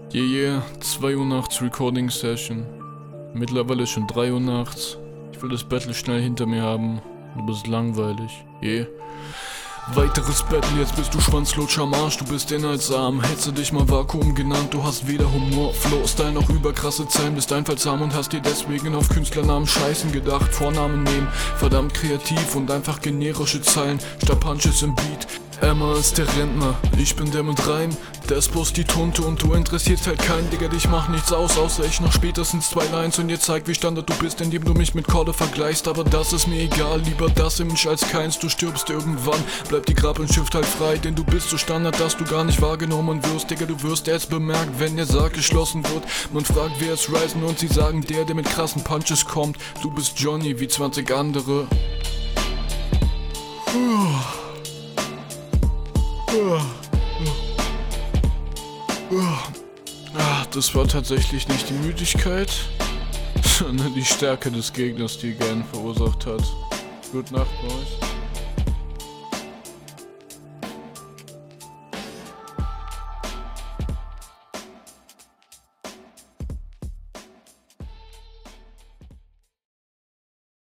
Yeah, 2 Uhr nachts Recording Session. Mittlerweile schon 3 Uhr nachts. Ich will das Battle schnell hinter mir haben. Du bist langweilig. Yeah. Weiteres Battle, jetzt bist du Schwanzlutscher am Arsch, du bist inhaltsarm. Hetze dich mal Vakuum genannt, du hast weder Humor, Flow, Style noch überkrasse Zeilen, bist einfallsam und hast dir deswegen auf Künstlernamen Scheißen gedacht. Vornamen nehmen, verdammt kreativ und einfach generische Zeilen, statt Punches im Beat. Emma ist der Rentner, ich bin der mit Reim, Despos die Tunte und du interessierst halt keinen, Digga, dich macht nichts aus, außer ich noch spätestens 2 Lines und dir zeig, wie Standard du bist, indem du mich mit Korde vergleichst, aber das ist mir egal, lieber das Image als keins, du stirbst irgendwann, bleibt die Grabinschrift halt frei, denn du bist so Standard, dass du gar nicht wahrgenommen wirst, Digga, du wirst erst bemerkt, wenn der Sarg geschlossen wird, man fragt, wer ist Ryzen und sie sagen, der mit krassen Punches kommt, du bist Johnny wie 20 andere. Das war tatsächlich nicht die Müdigkeit, sondern die Stärke des Gegners, die Gan verursacht hat. Gute Nacht, Boys.